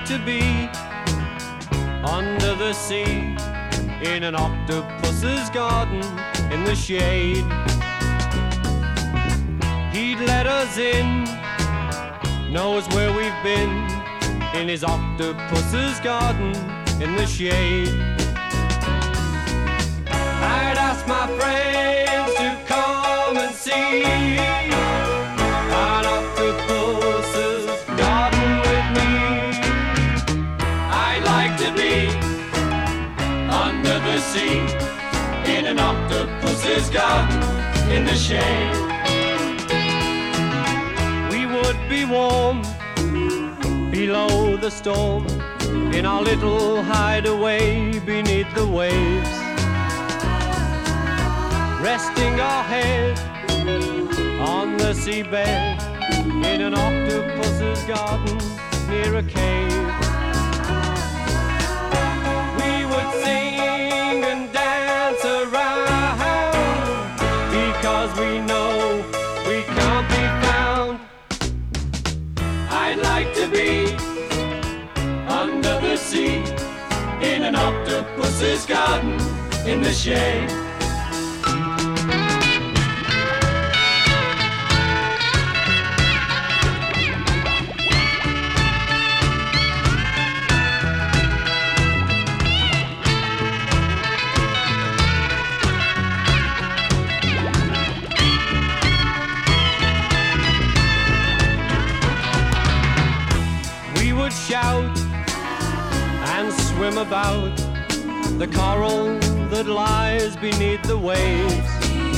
to be under the sea in an octopus's garden in the shade. He'd let us in, knows where we've been, in his octopus's garden in the shade. I'd ask my friends to come and see an octopus's garden with me. I'd like to be under the sea in an octopus's garden in the shade. We would be warm below the storm in our little hideaway beneath the waves, resting our head on the seabed in an octopus's garden near a cave. We would sing and dance around because we know we can't be found. I'd like to be under the sea in an octopus's garden in the shade. Shout and swim about the coral that lies beneath the waves.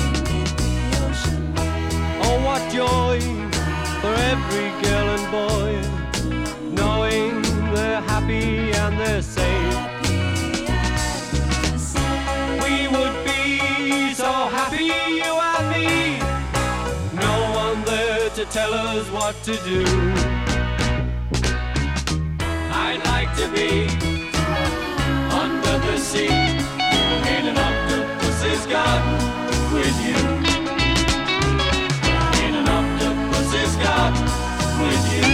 Oh, what joy for every girl and boy, knowing they're happy and they're safe. We would be so happy, you and me, no one there to tell us what to do. I'd like to be under the sea in an octopus's garden with you. In an octopus's garden with you.